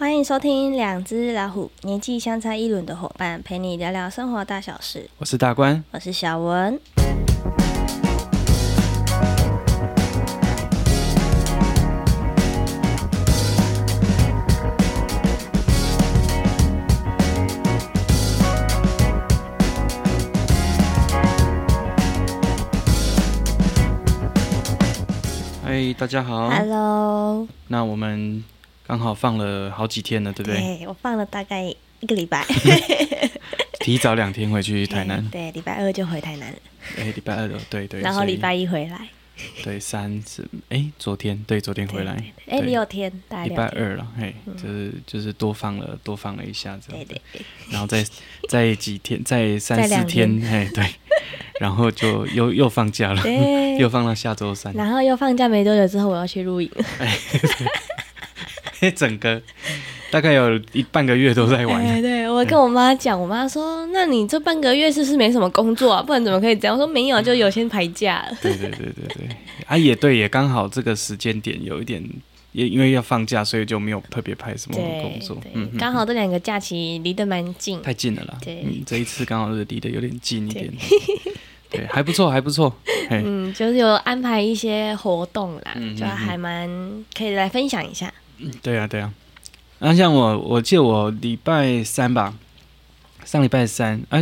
欢迎收听两只老虎，年纪相差一轮的伙伴，陪你聊聊生活大小事。 我是大官， 我是小文。 嗨，大家好。 Hello。 那我们刚好放了好几天了，对不对？ 对，我放了大概1个礼拜， 提早2天回去台南。 对，礼拜2就回台南了。 礼拜2的，对对。 然后礼拜1回来。 对昨天回来。 对6天，大概6天。 礼拜2了，就是多放了一下这样。 对。 然后再几天，再3、4天，对。然后就又放假了，又放到下周3。 然后又放假没多久之后，我要去露营。 整个大概有半个月都在玩。 对，我跟我妈讲，我妈说：“那你这半个月是不是没什么工作啊？不然怎么可以这样？”我说：“没有，就有先排假了。” 对。也对，也刚好这个时间点有一点，也因为要放假，所以就没有特别排什么工作。 刚好这2个假期离得蛮近， 太近了啦。 对， 这一次刚好是离得有点近一点。对，还不错。 就是有安排一些活动啦，就还蛮可以来分享一下。 对啊。然后像我记得我礼拜3吧，上礼拜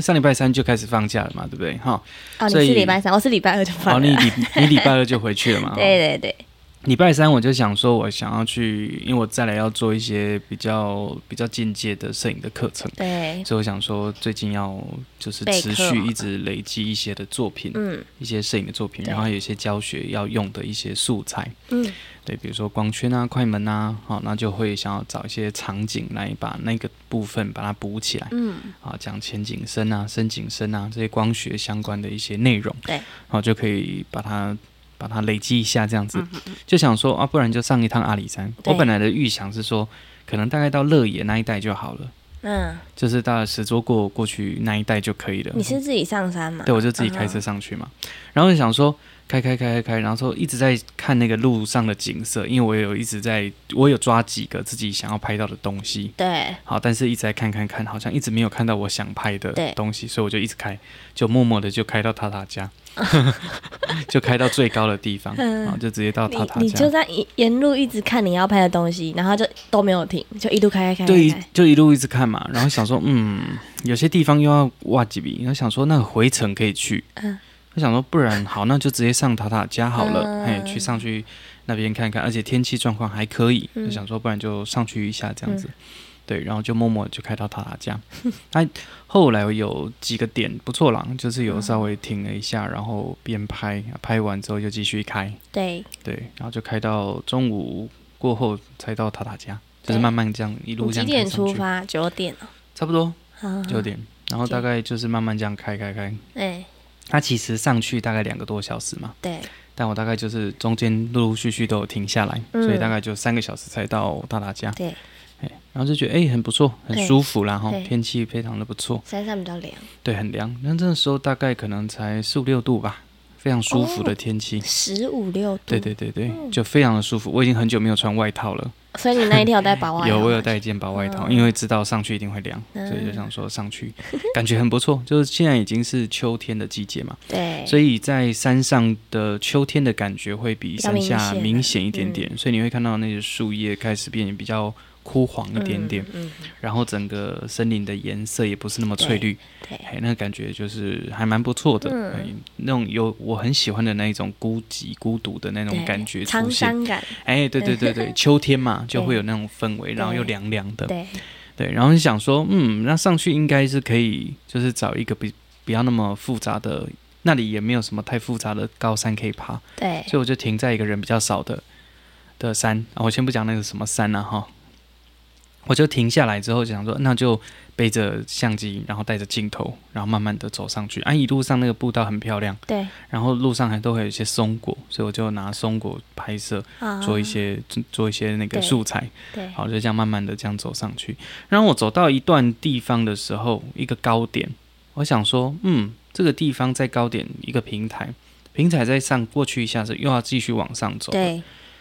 3就开始放假了嘛，对不对？ 你是礼拜3，我是礼拜2就放了。 你礼拜2就回去了嘛？ 对。 礼拜3我就想说，我想要去，因为我再来要做一些比较进阶的摄影的课程， 对， 所以我想说最近要就是持续一直累积一些的作品，一些摄影的作品，然后有一些教学要用的一些素材，对，比如说光圈啊、快门啊，那就会想要找一些场景来把那个部分把它补起来，讲前景深啊、深景深啊这些光学相关的一些内容， 对， 然后就可以把它累积一下，这样子，就想说不然就上一趟阿里山。我本来的预想是说，可能大概到乐野那一带就好了，就是到石桌过去那一带就可以了。 你是自己上山吗？ 对，我就自己开车上去嘛，然后就想说开，然后说一直在看那个路上的景色，因为我有抓几个自己想要拍到的东西， 对， 好，但是一直在看，好像一直没有看到我想拍的东西，所以我就一直开，就默默的就开到塔塔家。就开到最高的地方，然后就直接到塔塔家。你就在沿路一直看你要拍的东西，然后就都没有停，就一路开。 对，就一路一直看嘛。然后想说，有些地方又要挖几笔，然后想说那个回程可以去。我想说，不然好，那就直接上塔塔家好了。上去那边看看，而且天气状况还可以，就想说，不然就上去一下这样子。对，然后就默默就开到塔塔家。后来有几个点不错啦，就是有稍微停了一下，然后边拍完之后就继续开。对，然后就开到中午过后才到塔塔家，就是慢慢这样一路这样开上去。几点出发？9点哦。 差不多9点，然后大概就是慢慢这样开。它其实上去大概2个多小时嘛。对。但我大概就是中间陆陆续续都有停下来，所以大概就3个小时才到塔塔家。对。然后就觉得很不错，很舒服啦，天气非常的不错， 山上比较凉， 对，很凉。那这时候大概可能才15、16度吧，非常舒服的天气。 15、16度， 对，就非常的舒服。我已经很久没有穿外套了， 所以你那一天有带薄外套？ 我有带一件薄外套，因为知道上去一定会凉，所以就想说上去感觉很不错。就是现在已经是秋天的季节嘛，对，所以在山上的秋天的感觉会比山下明显一点点，所以你会看到那些树叶开始变比较枯黄一点点，然后整个森林的颜色也不是那么翠绿，那个感觉就是还蛮不错的，那种有我很喜欢的那一种孤寂孤独的那种感觉出现， 沧桑感， 对，秋天嘛就会有那种氛围，然后又凉凉的，对，然后就想说，那上去应该是可以，就是找一个不要那么复杂的，那里也没有什么太复杂的高山可以爬，对，所以我就停在一个人比较少的山，我先不讲那个什么山啊我就停下来之后就想说，那就背着相机，然后带着镜头，然后慢慢的走上去。一路上那个步道很漂亮，对，然后路上还都会有一些松果，所以我就拿松果拍摄，做一些那个素材，对，好，就这样慢慢的这样走上去。然后我走到一段地方的时候，一个高点，我想说，这个地方在高点一个平台再上过去一下子又要继续往上走，对。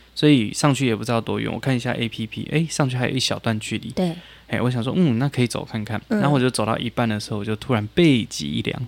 所以上去也不知道多远。我看一下 APP， 上去还有一小段距离。 对， 我想说，那可以走看看。然后我就走到一半的时候，我就突然背脊一凉。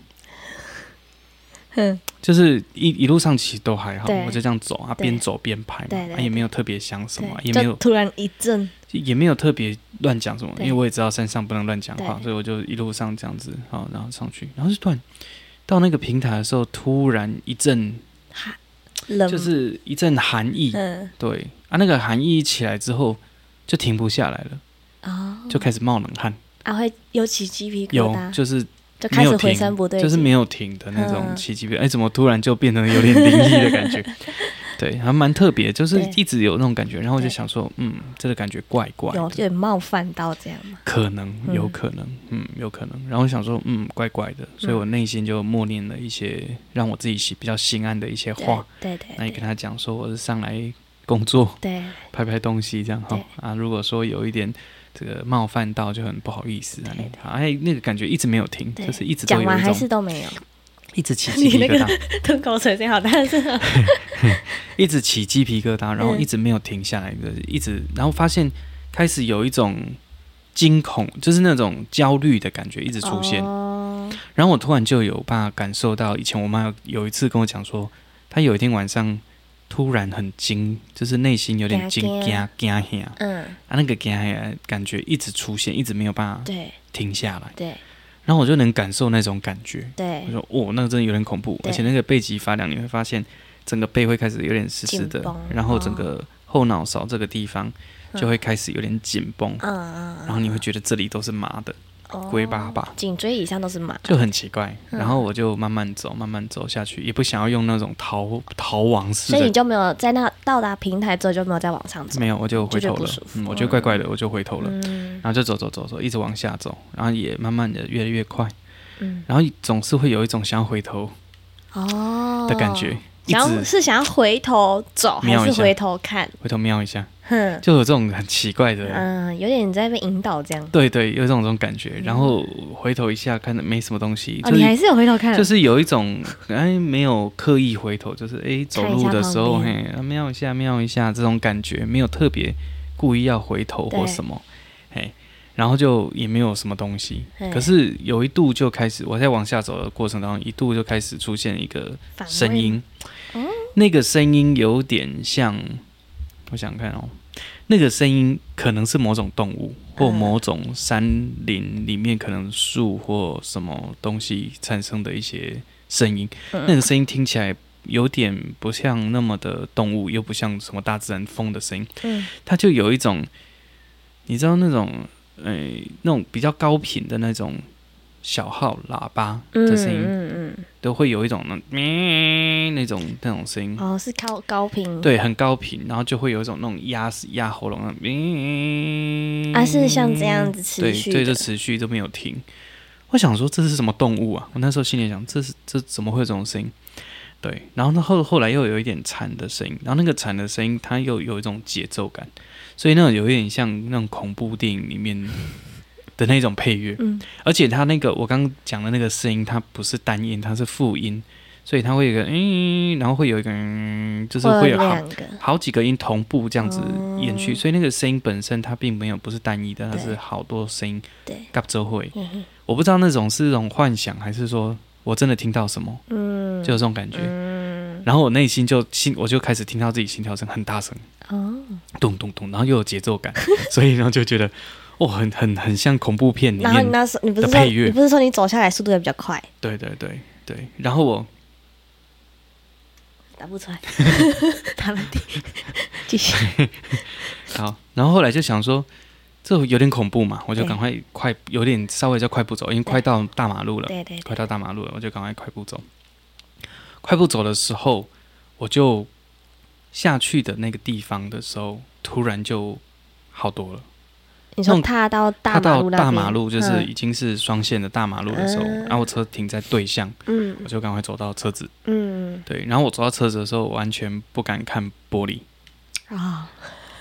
就是一路上其实都还好，我就这样走啊，边走边拍嘛，也没有特别想什么，也没有突然一阵， 也没有特别乱讲什么，因为我也知道山上不能乱讲话，所以我就一路上这样子，然后上去，然后就突然到那个平台的时候，突然一阵就是一阵寒意，对啊，那个寒意一起来之后就停不下来了，就开始冒冷汗， 会有起鸡皮疙瘩， 就是就开始回声不对劲， 就是没有停的那种起鸡皮，怎么突然就变成有点灵异的感觉？对，还蛮特别，就是一直有那种感觉，然后我就想说，这个感觉怪怪的， 有点冒犯到这样吗？ 可能，有可能，有可能。然后我想说，怪怪的，所以我内心就默念了一些让我自己比较心安的一些话。对，那也跟他讲说，我是上来工作，对，拍拍东西这样哈啊。如果说有一点这个冒犯到，就很不好意思啊。那个感觉一直没有停，就是一直都有一种，讲完还是都没有。 一直起鸡皮疙瘩， 吞口水声好大声啊！ 一直起鸡皮疙瘩，然后一直没有停下来的，一直，然后发现开始有一种惊恐，就是那种焦虑的感觉一直出现。然后我突然就有办法感受到，以前我妈有一次跟我讲说，她有一天晚上突然很惊，就是内心有点惊吓，那个惊吓感觉一直出现，一直没有办法停下来。对。然后我就能感受那种感觉，我说那个真的有点恐怖，而且那个背脊发凉，你会发现整个背会开始有点湿湿的，然后整个后脑勺这个地方就会开始有点紧绷，然后你会觉得这里都是麻的，龟巴巴， 颈椎以上都是麻， 就很奇怪。然后我就慢慢走，慢慢走下去，也不想要用那种逃亡式的， 所以你就没有在那到达平台之后就没有再往上走， 没有，我就回头了，我觉得怪怪的，我就回头了，然后就走，一直往下走，然后也慢慢的越来越快，然后总是会有一种想要回头的感觉。 想要回头走，还是回头看？ 回头瞄一下，就有这种很奇怪的， 有点在被引导这样。 对，有这种感觉。然后回头一下，看没什么东西。 你还是有回头看， 就是有一种没有刻意回头，就是走路的时候瞄一下这种感觉，没有特别故意要回头或什么，然后就也没有什么东西。可是有一度就开始，我在往下走的过程当中，一度就开始出现一个声音。那个声音有点像，我想想看那个声音可能是某种动物或某种山林里面可能树或什么东西产生的一些声音。那个声音听起来有点不像那么的动物，又不像什么大自然风的声音。它就有一种，你知道那种那种比较高频的那种小号喇叭的声音，都会有一种那种声音。 是高频， 对，很高频，然后就会有一种那种压喉咙的， 是像这样子持续的， 对，就持续都没有停。我想说这是什么动物啊？我那时候心里想，这怎么会有这种声音？对，然后后来又有一点蝉的声音，然后那个蝉的声音它又有一种节奏感，所以那种有一点像那种恐怖电影里面的那种配乐，而且它那个我刚刚讲的那个声音，它不是单音，它是复音，所以它会有一个然后会有一个就是会有好几个音同步这样子延续，所以那个声音本身它并没有不是单一的，它是好多声音夹着会。我不知道那种是一种幻想，还是说我真的听到什么，就有这种感觉。然后我内心我就开始听到自己心跳声很大声，咚咚咚，然后又有节奏感，所以然后就觉得很像恐怖片里面的配乐。 你不是说你走下来速度也比较快？ 对，然后我打不出来，打不地，继续。 好，然后后来就想说，这有点恐怖嘛，我就赶快有点稍微叫快步走，因为快到大马路了，快到大马路了，我就赶快快步走。快步走的时候，我就下去的那个地方的时候，突然就好多了。 你说踏到大马路就是已经是双线的大马路的时候，然后我车停在对向，我就赶快走到车子，对，然后我走到车子的时候，完全不敢看玻璃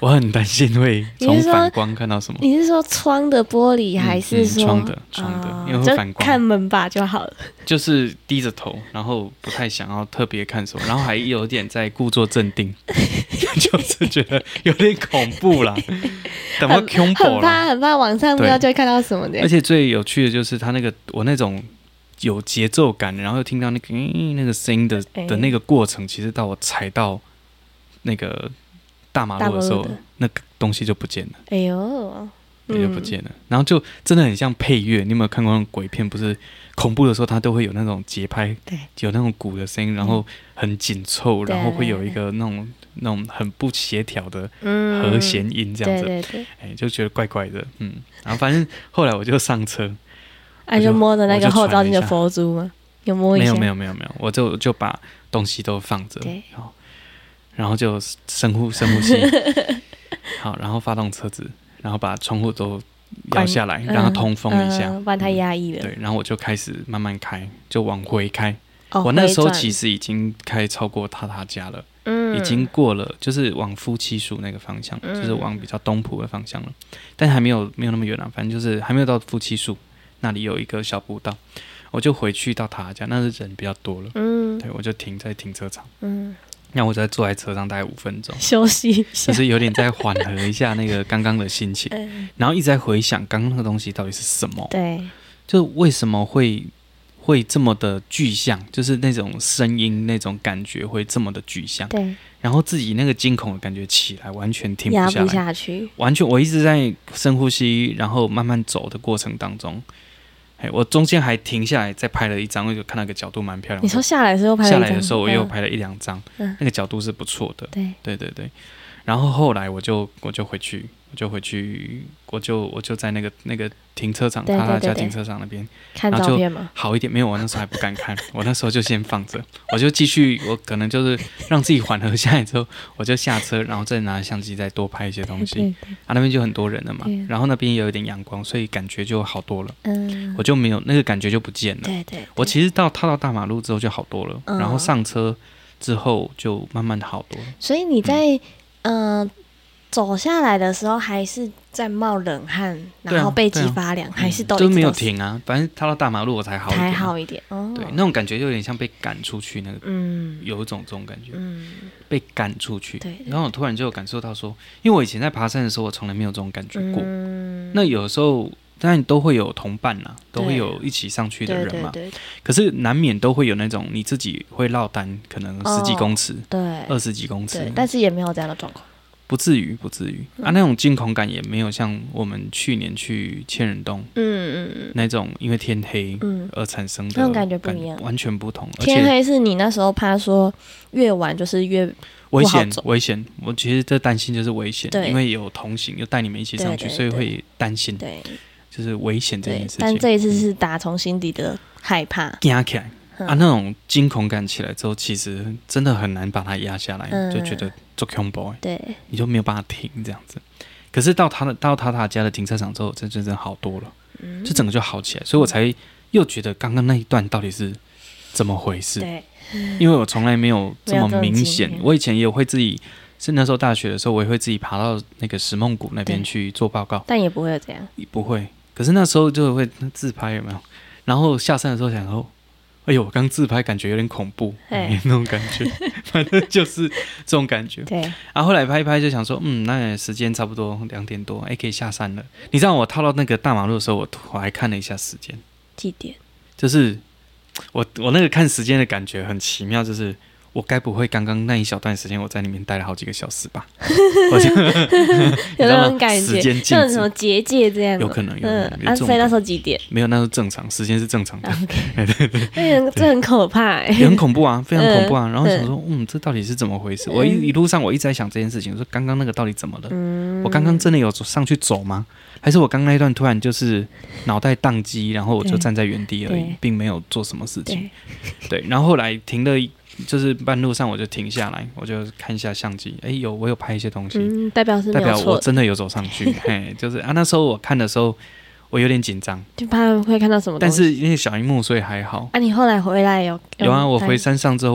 我很担心会从反光看到什么。 你是说窗的玻璃还是说窗的？因为会反光。 就看门把就好了。 就是低着头，然后不太想要特别看什么，然后还有点在故作镇定，就是觉得有点恐怖啦，很怕往上不知道就会看到什么的。 而且最有趣的就是他那个我那种有节奏感，然后又听到那个声音的那个过程，其实到我踩到那个大马路的时候，那个东西就不见了。哎呦，就不见了。然后就真的很像配乐。你有没有看过那种鬼片？不是恐怖的时候，它都会有那种节拍，有那种鼓的声音，然后很紧凑，然后会有一个那种很不协调的和弦音这样子。对，就觉得怪怪的。然后反正后来我就上车。 就摸着那个后照镜的佛珠吗？有摸一下？ 没有，我就把东西都放着，然后就深呼吸，好，然后发动车子，然后把窗户都摇下来，让它通风一下， 不然太压抑了。 对，然后我就开始慢慢开，就往回开。我那时候其实已经开超过塔塔家了，已经过了，就是往夫妻树那个方向，就是往比较东埔的方向了，但还没有那么远了，反正就是还没有到夫妻树。那里有一个小步道，我就回去到他家，那是人比较多了，对，我就停在停车场，那我再坐在车上大概5分钟休息一下， 就是有点在缓和一下那个刚刚的心情，然后一直在回想刚刚那个东西到底是什么， 对， 就为什么会这么的具象，就是那种声音那种感觉会这么的具象，对，然后自己那个惊恐的感觉起来完全停不下来， 压不下去， 完全我一直在深呼吸，然后慢慢走的过程当中。我中间还停下来再拍了一张，我就看到一个角度蛮漂亮的。 你说下来的时候拍了一张？ 下来的时候我又拍了1-2张，那个角度是不错的。对。然后后来我就回去，我就在那个停车场，他家停车场那边看照片吗？ 好一点，没有，我那时候还不敢看，我那时候就先放着，我就继续，我可能就是让自己缓和下来之后，我就下车，然后再拿相机再多拍一些东西。那边就很多人了嘛，然后那边也有一点阳光，所以感觉就好多了。我就没有那个感觉就不见了。对，我其实踏到大马路之后就好多了，然后上车之后就慢慢好多了。 所以你在走下来的时候还是在冒冷汗，然后背脊发凉，还是都就没有停啊？反正踏到大马路我才好一点，对，那种感觉就有点像被赶出去那个，有一种这种感觉，被赶出去。对，然后我突然就有感受到说，因为我以前在爬山的时候，我从来没有这种感觉过。那有时候当然都会有同伴啦，都会有一起上去的人嘛。可是难免都会有那种你自己会落单，可能10几公尺，对，20几公尺， 但是也没有这样的状况。 不至于那种惊恐感也没有像我们去年去千人洞，那种因为天黑而产生的那种感觉不一样， 完全不同。 天黑是你那时候怕说越晚就是越危险。我其实这担心就是危险，因为有同行，又带你们一起上去，所以会担心，就是危险这件事情。 但这一次是打从心底的害怕， 压起来。那种惊恐感起来之后，其实真的很难把它压下来，就觉得做恐怖，对，你就没有办法停这样子。可是到他家的停车场之后，真的好多了，就整个就好起来，所以我才又觉得刚刚那一段到底是怎么回事？对，因为我从来没有这么明显，我以前也会自己，是那时候大学的时候，我也会自己爬到那个石梦谷那边去做报告， 但也不会有这样， 不会。可是那时候就会自拍，有没有？然后下山的时候想说，哎呦，我刚自拍感觉有点恐怖，那种感觉，反正就是这种感觉。对，然后后来拍一拍就想说，那时间差不多2点多，可以下山了。你知道我踏到那个大马路的时候，我还看了一下时间， 几点？就是我那个看时间的感觉很奇妙，就是我该不会刚刚那一小段时间我在里面待了好几个小时吧？ 有那种感觉，像什么结界这样， 有可能。 所以那时候几点？ 没有，那时候正常，时间是正常的。 对，这很可怕， 也很恐怖啊，非常恐怖啊。然后想说，这到底是怎么回事？我一路上我一直在想这件事情，我说刚刚那个到底怎么了？我刚刚真的有上去走吗？还是我刚那一段突然就是脑袋宕机，然后我就站在原地而已，并没有做什么事情。对，然后后来停了。就是半路上我就停下来，我就看一下相机，我有拍一些东西， 代表我真的有走上去。就是那时候我看的时候，我有点紧张， 就怕会看到什么东西。 但是因为小萤幕，所以还好。 你后来回来有啊，我回山上之后，我有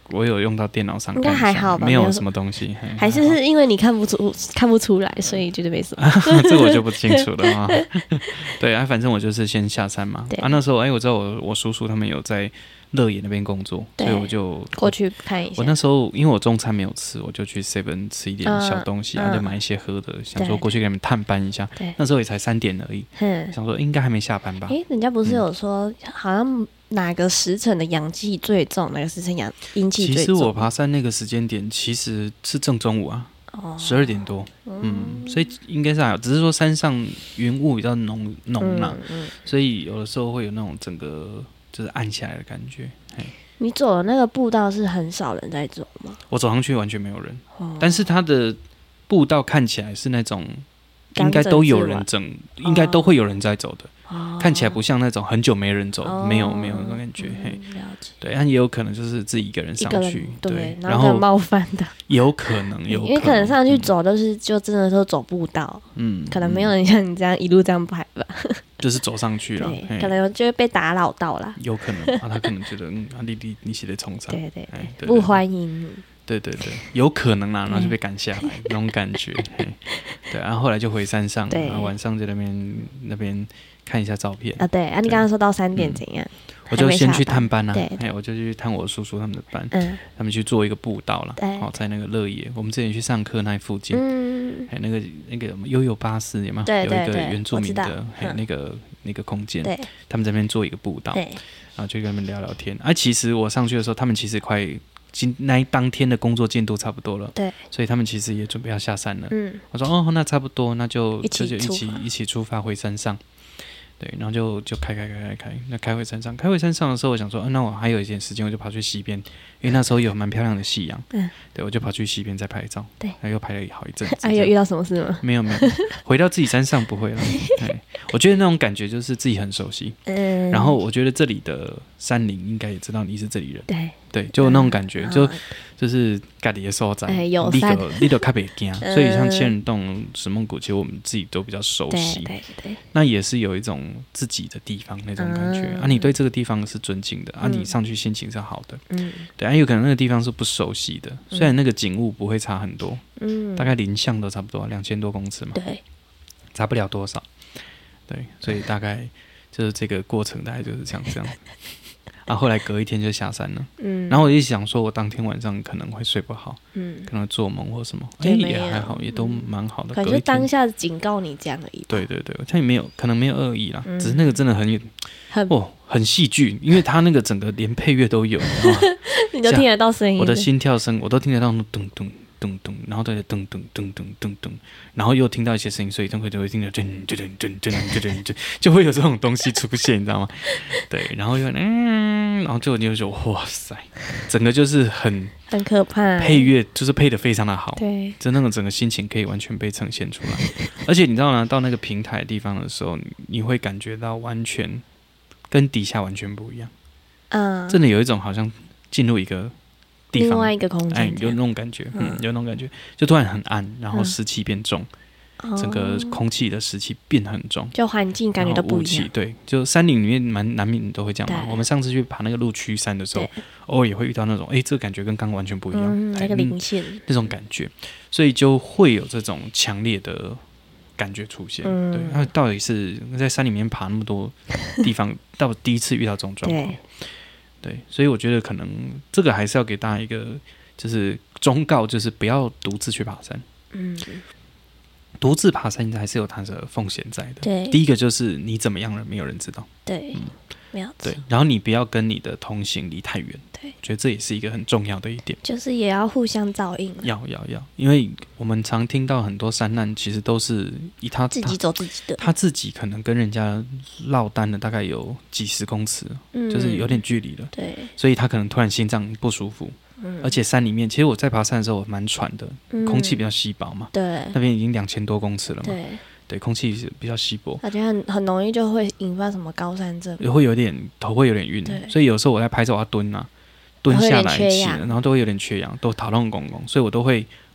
我有用到电脑上看一下， 应该还好吧， 没有什么东西， 还是因为你看不出来，所以觉得没什么。 这个我就不清楚了啊。对啊，反正我就是先下山嘛。啊，那时候我知道我叔叔他们有在乐野那边工作，所以我就过去看一下。 我那时候因为我中餐没有吃，我就去 Seven 吃一点小东西，就买一些喝的，想说过去给他们探班一下。那时候也才3点而已，想说应该还没下班吧。 人家不是有说好像哪个时辰的阳气最重，哪个时辰阴气最重？ 其实我爬山那个时间点其实是正中午啊。12点多，所以应该是还好，只是说山上云雾比较浓啦，所以有的时候会有那种整个就是暗下来的感觉。 你走的那个步道是很少人在走吗？ 我走上去完全没有人，但是它的步道看起来是那种应该都有人应该都会有人在走的。看起来不像那种很久没人走，没有那种感觉。对，但也有可能就是自己一个人上去，对， 然后冒犯的， 有可能， 因为可能上去走就真的都走步道，可能没有人像你这样一路这样排吧， 就是走上去了， 可能就会被打扰到啦， 有可能他可能觉得你写的冲上， 对，不欢迎你。 对，有可能啦，然后就被赶下来那种感觉。对，然后后来就回山上，然后晚上在那边看一下照片啊。对啊，你刚刚说到3点怎样？ 我就先去探班啊， 对， 我就去探我叔叔他们的班，他们去做一个步道啦，在那个乐野，我们之前去上课那附近，还有那个悠悠巴士有吗？有一个原住民的，还有那个空间，他们这边做一个步道，然后就跟他们聊聊天。其实我上去的时候，他们其实快。当天的工作进度差不多了，对，所以他们其实也准备要下山了。我说那差不多，那就一起出发回山上。对，然后就开，那开回山上的时候，我想说，那我还有一点时间，我就跑去西边，因为那时候有蛮漂亮的夕阳。对，我就跑去西边再拍照。对，又拍了好一阵子。 有遇到什么事吗？ 没有，回到自己山上不会了。我觉得那种感觉就是自己很熟悉。然后我觉得这里的山林应该也知道你是这里人。对，就那种感觉，就是家里的所在，你都较袂惊，所以像千人洞、石梦谷，其实我们自己都比较熟悉。对，那也是有一种自己的地方那种感觉你对这个地方是尊敬的你上去心情是好的。对，有可能那个地方是不熟悉的，虽然那个景物不会差很多，大概林相都差不多2000多公尺嘛，对，差不了多少。对，所以大概就是这个过程大概就是像这样。后来隔一天就下山了，然后我就想说，我当天晚上可能会睡不好，可能做梦或什么，也还好，也都蛮好的。 可是当下警告你这样而已。 对，他也没有，可能没有恶意啦，只是那个真的很戏剧，因为他那个整个连配乐都有， 你都听得到声音， 我的心跳声我都听得到，咚咚。咚咚，然后再咚咚咚咚咚咚，然后又听到一些声音，所以就会听到就会有这种东西出现，你知道吗？对，然后然后就你就觉得哇塞，整个就是很可怕， 配乐就是配得非常的好， 对， 就那个整个心情可以完全被呈现出来，而且你知道吗？到那个平台的地方的时候，你会感觉到完全跟底下完全不一样，真的有一种好像进入一个。另外一个空间， 有那种感觉，有那种感觉，就突然很暗，然后湿气变重，整个空气的湿气变很重， 就环境感觉都不一样。 对，就山林里面难免都会这样嘛。我们上次去爬那个鹿区山的时候，偶尔也会遇到那种，这个感觉跟刚刚完全不一样， 那个灵线那种感觉，所以就会有这种强烈的感觉出现。对，那到底是在山里面爬那么多地方，到第一次遇到这种状况。对，所以我觉得可能这个还是要给大家一个就是忠告，就是不要独自去爬山。独自爬山还是有它的风险在的。对，第一个就是你怎么样了，没有人知道。 对，没有错。 对，然后你不要跟你的同行离太远。对，我觉得这也是一个很重要的一点。 就是也要互相照应。 要，因为我们常听到很多山难，其实都是以他自己走自己的， 他自己可能跟人家落单了大概有几十公尺，就是有点距离了。对，所以他可能突然心脏不舒服。而且山里面，其实我在爬山的时候我蛮喘的，空气比较稀薄嘛。对，那边已经2000多公尺了嘛。对，空气是比较稀薄， 而且很容易就会引发什么高山症， 头会有点晕。所以有时候我在拍照，我要蹲下来起，然后都会有点缺氧，都讨论公公，所以我都会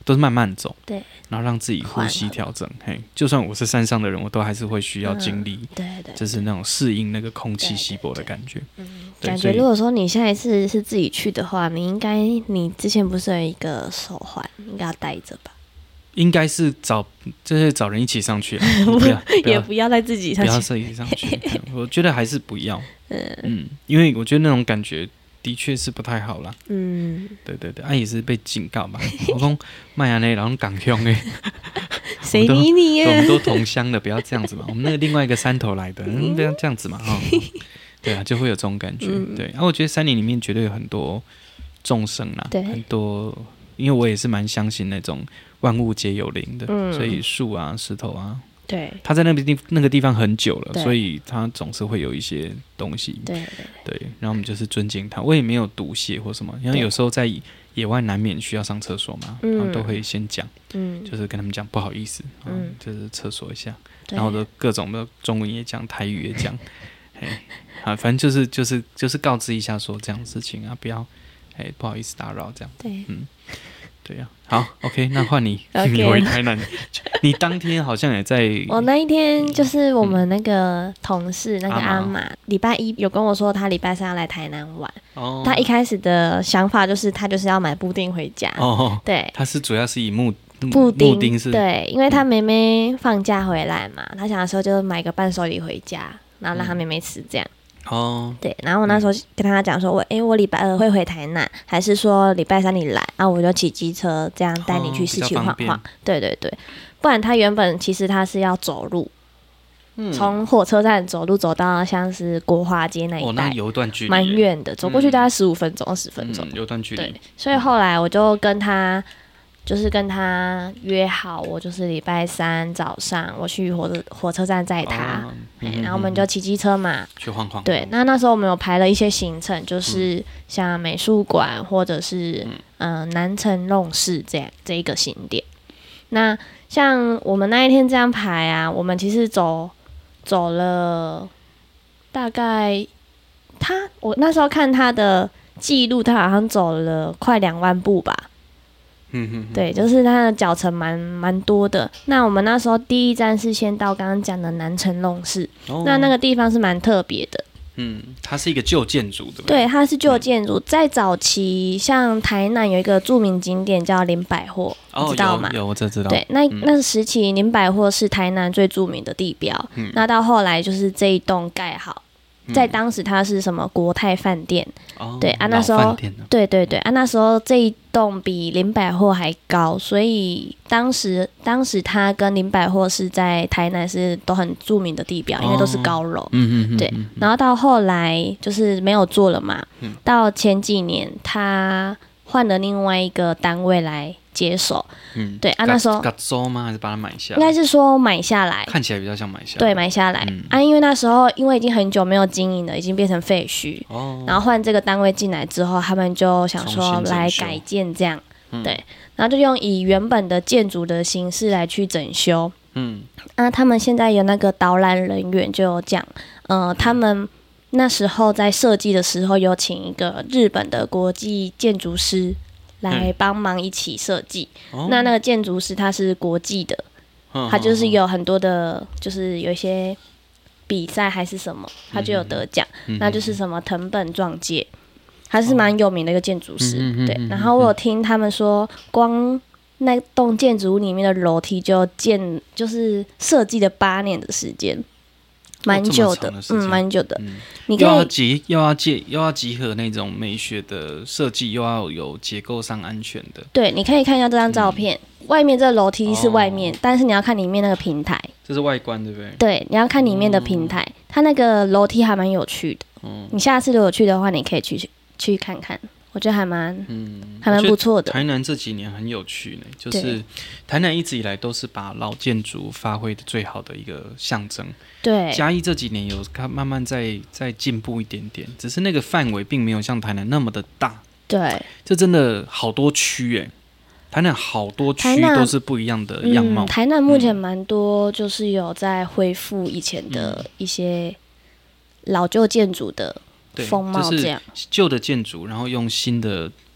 都是慢慢走， 对， 然后让自己呼吸调整。嘿，就算我是山上的人，我都还是会需要经历， 对对， 就是那种适应那个空气稀薄的感觉。 感觉如果说你下一次是自己去的话，你之前不是有一个手环，应该要带着吧？ 应该是就是找人一起上去啊， 也不要再自己上去， 不要自己上去。我觉得还是不要，因为我觉得那种感觉的确是不太好啦。对对对，也是被警告吧。我说麦安内，然后港乡哎， 谁理你耶？ 我们都同乡的，不要这样子嘛。我们那个另外一个山头来的，不要这样子嘛哈。对啊，就会有这种感觉。对，我觉得山林里面绝对有很多众生啦，很多，因为我也是蛮相信那种万物皆有灵的，所以树啊、石头啊， 对， 它在那个地方很久了，所以它总是会有一些东西。对，然后我们就是尊敬它。我也没有毒血或什么，因为有时候在野外难免需要上厕所嘛，然后都会先讲，就是跟他们讲不好意思，就是厕所一下，然后的各种的中文也讲，台语也讲。反正就是告知一下说这样的事情啊，不要不好意思打扰这样。对，对呀，好 ，OK， 那换你，你回台南，你当天好像也在。 我那一天就是我们那个同事那个阿玛，礼拜一有跟我说他礼拜三要来台南玩。他一开始的想法就是他就是要买布丁回家。对， 他是主要是以布丁是对，因为他妹妹放假回来嘛，他想说就买个伴手礼回家，然后让他妹妹吃这样。对，然后我那时候跟他讲说，我礼拜二会回台南，还是说礼拜三你来，然后我就骑机车这样带你去市区晃晃。对对对，不然他原本其实他是要走路，从火车站走路走到像是国华街那一带， 那有段距离， 蛮远的，走过去大概15分钟、20分钟， 有段距离。对， 所以后来我就跟他约好，我就是礼拜三早上我去火车站载他，然后我们就骑机车嘛， 去晃晃。 对，那时候我们有排了一些行程，就是像美术馆或者是南城弄市这一个景点。那像我们那一天这样排啊，我们其实走了大概我那时候看他的记录，他好像走了快2万步吧。对，就是它的脚程蛮多的。那我们那时候第一站是先到刚刚讲的南城弄市，那个地方是蛮特别的。 它是一个旧建筑，对不对？对，它是旧建筑。在早期，像台南有一个著名景点叫林百货，你知道吗？ 有，我知道。 对，那时期林百货是台南最著名的地标。那到后来就是这一栋盖好。在当时它是什么国泰饭店，对啊，那时候对对对啊，那时候这一栋比林百货还高，所以当时它跟林百货是在台南是都很著名的地标，因为都是高楼，对。然后到后来就是没有做了嘛，到前几年它换了另外一个单位来接手，对啊，那时候收吗？还是把它买下来？ 应该是说买下来， 看起来比较像买下来。 对，买下来因为那时候因为已经很久没有经营了，已经变成废墟，然后换这个单位进来之后，他们就想说来改建这样，对，然后就用以原本的建筑的形式来去整修，他们现在有那个导览人员就有讲，他们那时候在设计的时候有请一个日本的国际建筑师来帮忙一起设计，那个建筑师他是国际的，他就是有很多的，就是有一些比赛还是什么，他就有得奖，那就是什么藤本壮介，他是蛮有名的一个建筑师，对。然后我有听他们说，光那栋建筑物里面的楼梯就是设计了8年的时间。蛮久的，蛮久的。你可以又要集合那种美学的设计，又要有结构上安全的。 对，你可以看一下这张照片，外面这个楼梯是外面，但是你要看里面那个平台。 这是外观，对不对？ 对，你要看里面的平台，它那个楼梯还蛮有趣的。你下次如果去的话，你可以去看看。我觉得还蛮不错的。 台南这几年很有趣呢，就是台南一直以来都是把老建筑发挥的最好的一个象征。 对， 嘉义这几年有慢慢在进步一点点，只是那个范围并没有像台南那么的大。 对， 这真的好多区台南好多区都是不一样的样貌。 台南目前蛮多就是有在恢复以前的一些老旧建筑的风貌，这样就是旧的建筑，然后用新的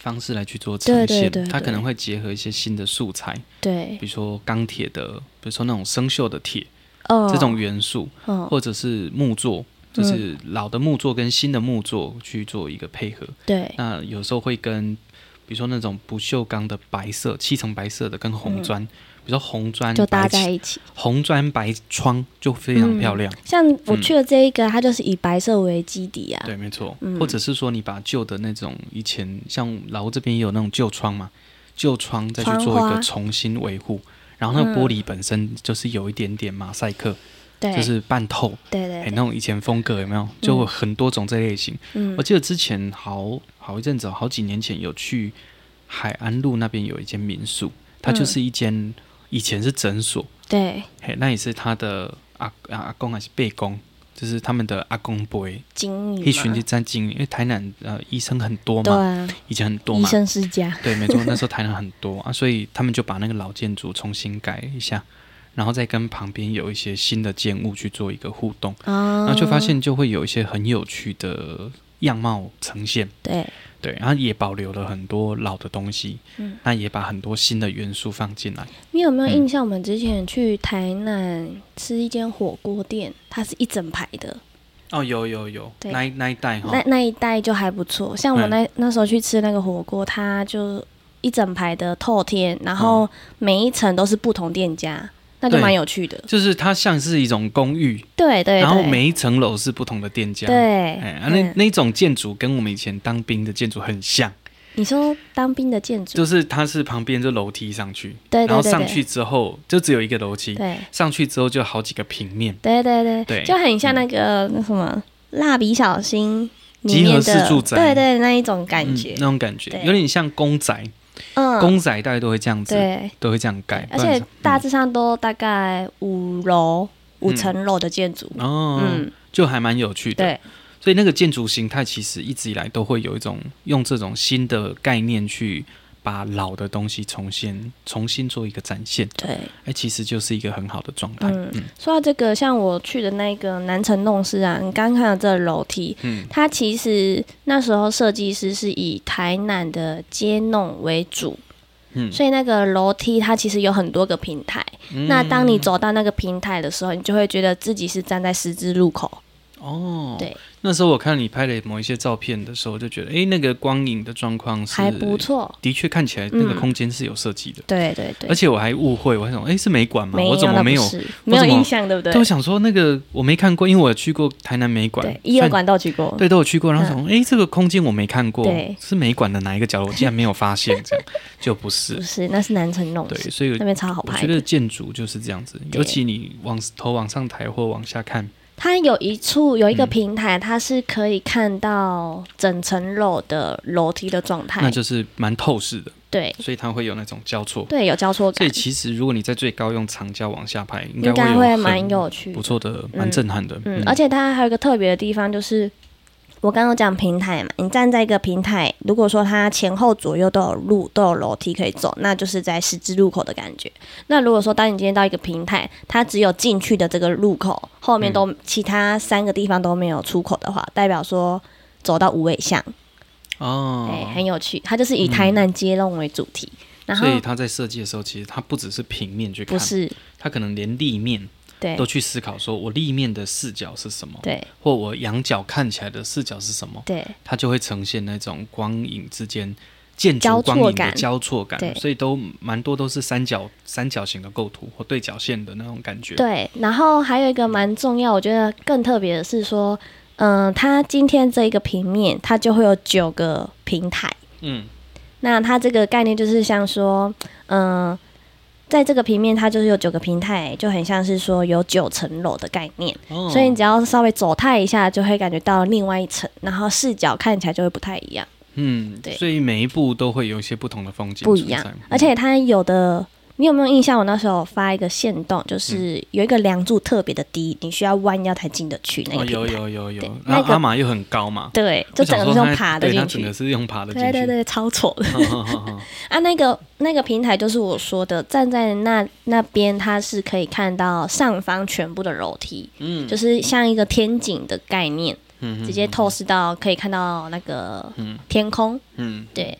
方式来去做呈现， 对对对对， 它可能会结合一些新的素材， 对， 比如说钢铁的，比如说那种生锈的铁，这种元素，或者是木作，就是老的木作跟新的木作去做一个配合。 对， 那有时候会跟，比如说那种不锈钢的白色漆层白色的跟红砖。比如说红砖就搭在一起， 红砖白窗就非常漂亮。 像我去的这一个，它就是以白色为基底啊。 对，没错。或者是说你把旧的那种以前像老屋这边也有那种旧窗嘛，旧窗再去做一个重新维护，然后那个玻璃本身就是有一点点马赛克，就是半透， 对对， 那种以前风格有没有？就有很多种这类型。我记得之前好一阵子，好几年前有去海安路那边有一间民宿，它就是一间。以前是诊所， 对， 那也是他的阿公还是伯公，就是他们的阿公辈经营， 一群就在经营，因为台南医生很多嘛， 对啊， 以前很多嘛， 医生世家， 对，没错，那时候台南很多啊，所以他们就把那个老建筑重新改一下，然后再跟旁边有一些新的建物去做一个互动，然后就发现就会有一些很有趣的样貌呈现，对，然后也保留了很多老的东西，那也把很多新的元素放进来。 你有没有印象？我们之前去台南吃一间火锅店，它是一整排的。 哦，有，那一带哈， 那一带就还不错。像我那时候去吃那个火锅，它就一整排的透天，然后每一层都是不同店家。那就蛮有趣的， 就是它像是一种公寓， 对，然后每一层楼是不同的店家， 对， 那种建筑跟我们以前当兵的建筑很像。 你说当兵的建筑， 就是它是旁边就楼梯上去， 对， 然后上去之后就只有一个楼梯， 对， 上去之后就好几个平面， 对，就很像那个那什么蜡笔小新集合式住宅， 对，那一种感觉， 那种感觉有点像公宅。公仔大概都会这样子， 对， 都会这样盖， 而且大致上都大概5层楼的建筑， 就还蛮有趣的。 对， 所以那个建筑形态其实一直以来都会有一种用这种新的概念去把老的东西重新做一个展现。 对， 其实就是一个很好的状态。 说到这个，像我去的那个南城弄室啊，你刚刚看到这个楼梯，它其实那时候设计师是以台南的街弄为主。所以那个楼梯它其实有很多个平台，那当你走到那个平台的时候，你就会觉得自己是站在十字路口。对， 那时候我看你拍的某一些照片的时候，就觉得那个光影的状况是还不错， 的确看起来那个空间是有设计的。 对， 而且我还误会，我还想是美馆吗？我怎么没有印象，对不对？ 对，我想说那个我没看过，因为我有去过台南美馆， 对，1、2馆都有去过， 对，都有去过。然后想这个空间我没看过，是美馆的哪一个角落？我竟然没有发现，这样就不是， 那是南城弄。 对，所以那边超好拍。 我觉得建筑就是这样子，尤其你头往上抬或往下看。 它有一个平台，它是可以看到整层楼的楼梯的状态， 那就是蛮透视的。 对， 所以它会有那种交错， 对，有交错感。 所以其实如果你在最高用长焦往下拍，应该会蛮有趣、 不错的、蛮震撼的。 而且它还有一个特别的地方，就是我刚刚讲平台嘛，你站在一个平台，如果说它前后左右都有楼梯可以走，那就是在十字路口的感觉。那如果说当你今天到一个平台，它只有进去的这个路口，后面都其他3个地方都没有出口的话，代表说走到无尾巷。很有趣，它就是以台南街弄为主题。然后所以他在设计的时候，其实他不只是平面去看， 不是， 他可能连立面都去思考，说我立面的视角是什么， 对， 或我仰角看起来的视角是什么， 对， 它就会呈现那种光影之间建筑光影的交错感，所以都蛮多都是三角形的构图或对角线的那种感觉。 对，然后还有一个蛮重要，我觉得更特别的是说，它今天这一个平面，它就会有9个平台。那它这个概念就是像说，在这个平面它就是有9个平台，就很像是说有9层楼的概念。所以你只要稍微走踏一下，就会感觉到另外一层，然后视角看起来就会不太一样。 对，所以每一步都会有一些不同的风景， 不一样。而且它有的。你有没有印象？我那时候发一个限动，就是有一个梁柱特别的低，你需要弯腰才进得去那个平台。 有。那个阿玛又很高嘛， 对，就整个是用爬的进去。 它整个是用爬的进去。 对，超丑的。那个平台就是我说的，站在那边，它是可以看到上方全部的楼梯，就是像一个天井的概念，直接透视到可以看到那个天空。对。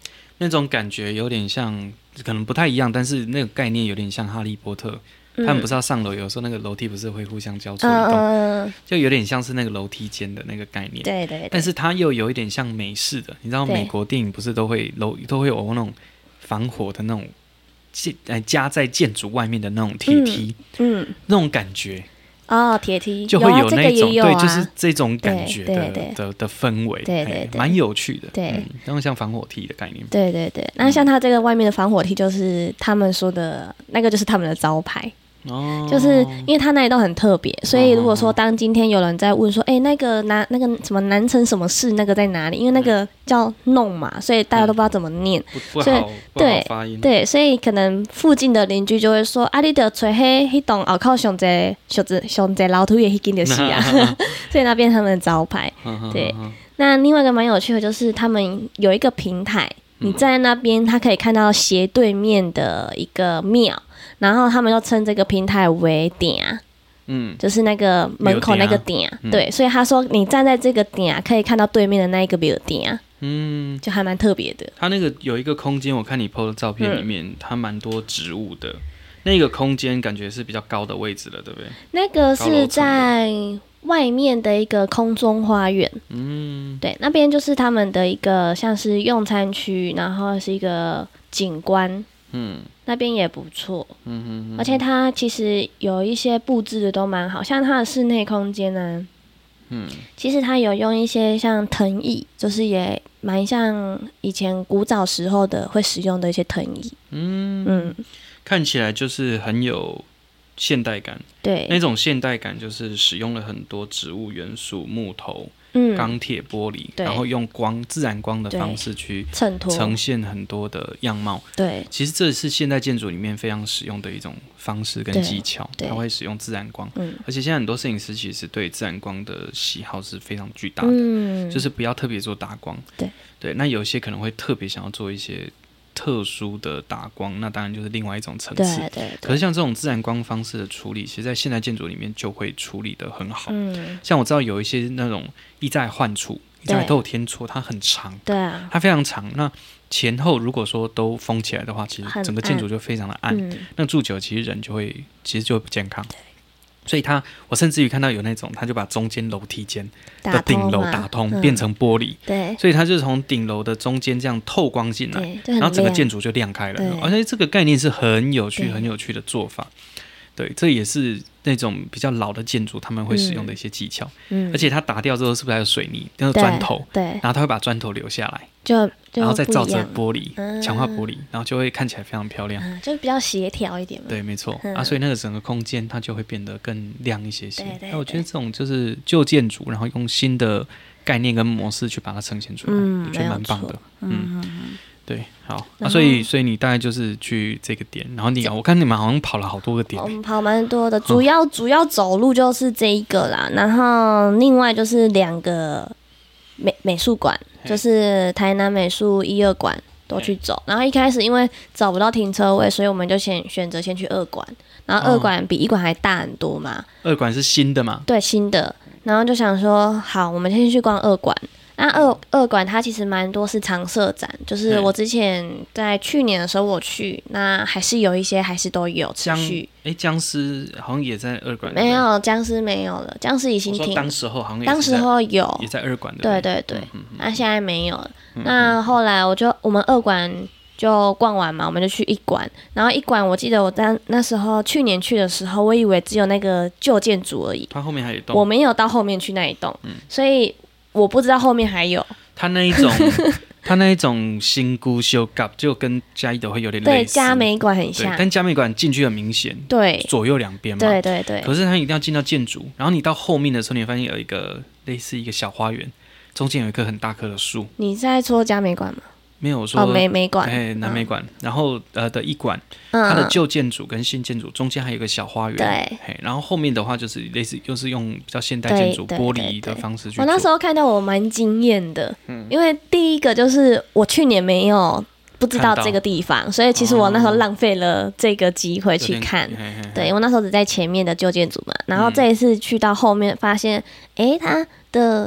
那种感觉有点像，可能不太一样，但是那个概念有点像哈利波特。他们不是要上楼，有时候那个楼梯不是会互相交错移动，就有点像是那个楼梯间的那个概念。 对对对。 但是它又有一点像美式的，你知道美国电影不是都会有那种防火的那种加在建筑外面的那种铁梯，那种感觉。 铁梯就会有那种对， 就是这种感觉的氛围， 对， 蛮有趣的， 对， 然后像防火梯的概念， 对对对。那像它这个外面的防火梯，就是他们说的那个，就是他们的招牌。就是因为它那一栋很特别，所以如果说当今天有人在问说，那个什么南城什么市那个在哪里？因为那个叫弄嘛，所以大家都不知道怎么念， 不好发音。 对，所以可能附近的邻居就会说，你得找迄栋后靠上这老土的迄间就是啊，所以那边他们的招牌。对，那另外一个蛮有趣的就是他们有一个平台，你站在那边，他可以看到斜对面的一个庙。然后他们就称这个平台为点，就是那个门口那个点，对，所以他说你站在这个点可以看到对面的那一个点，就还蛮特别的。 他那个有一个空间，我看你 PO 的照片里面，它蛮多植物的，那个空间感觉是比较高的位置了，对不对？ 那个是在外面的一个空中花园，对，那边就是他们的一个像是用餐区，然后是一个景观。那边也不错，而且它其实有一些布置的都蛮好，像它的室内空间呢，其实它有用一些像藤椅，就是也蛮像以前古早时候的会使用的一些藤椅， 看起来就是很有现代感， 对， 那种现代感就是使用了很多植物元素、木头。钢铁玻璃，然后用自然光的方式去呈现很多的样貌。 对， 其实这是现代建筑里面非常使用的一种方式跟技巧，它会使用自然光。而且现在很多摄影师其实对自然光的喜好是非常巨大的，就是不要特别做打光。对，那有些可能会特别想要做一些特殊的打光，那当然就是另外一种层次。 对。 可是像这种自然光方式的处理，其实在现代建筑里面就会处理得很好。像我知道有一些那种一再换处、一再都有天错，它很长， 对啊， 它非常长。那前后如果说都封起来的话，其实整个建筑就非常的暗。那住久其实人就会不健康。所以我甚至于看到有那种，他就把中间楼梯间的顶楼打通，变成玻璃。 对， 所以他就从顶楼的中间这样透光进来，然后整个建筑就亮开了。而且这个概念是很有趣的做法。对，这也是那种比较老的建筑他们会使用的一些技巧。而且它打掉之后是不是还有水泥，那个砖头？ 对， 然后他会把砖头留下来，然后再照着玻璃，强化玻璃，然后就会看起来非常漂亮， 就比较协调一点嘛。 对，没错所以那个整个空间它就会变得更亮一些些。那我觉得这种就是旧建筑，然后用新的概念跟模式去把它呈现出来，我觉得蛮棒的。对，好，所以你大概就是去这个点，然后我看你们好像跑了好多个点。 我们跑蛮多的，主要走路就是这一个啦，然后另外就是2个美术馆，就是台南美术1、2馆都去走。然后一开始因为找不到停车位，所以我们就选择先去2馆，然后2馆比1馆还大很多嘛。 2馆是新的嘛？ 对，新的。然后就想说，好，我们先去逛2馆。那二馆它其实蛮多是常设展，就是我之前在去年的时候我去，那还是有一些还是都有持续。 僵尸好像也在2馆。 没有，僵尸没有了，僵尸已经停。 当时候好像当时候有也在2馆的。对，那现在没有了。那后来我们2馆就逛完嘛，我们就去1馆，然后1馆我记得我那时候去年去的时候，我以为只有那个旧建筑而已， 它后面还有一栋， 我没有到后面去那一栋，所以我不知道后面还有。 它那一种新古修改就跟嘉义的会有点类似， 对，嘉美馆很像， 但嘉美馆进去很明显， 对， 左右2边嘛， 对。 可是它一定要进到建筑，然后你到后面的时候，你会发现有一个类似一个小花园，中间有一棵很大棵的树。 你在说嘉美馆吗？ 没有说美馆， 南美馆，然后的1馆，它的旧建筑跟新建筑中间还有一个小花园， 对， 然后后面的话就是类似，就是用比较现代建筑玻璃的方式去做。 我那时候看到我蛮惊艳的，因为第一个就是我去年没有不知道这个地方，所以其实我那时候浪费了这个机会去看。对，我那时候只在前面的旧建筑嘛，然后这一次去到后面发现，它的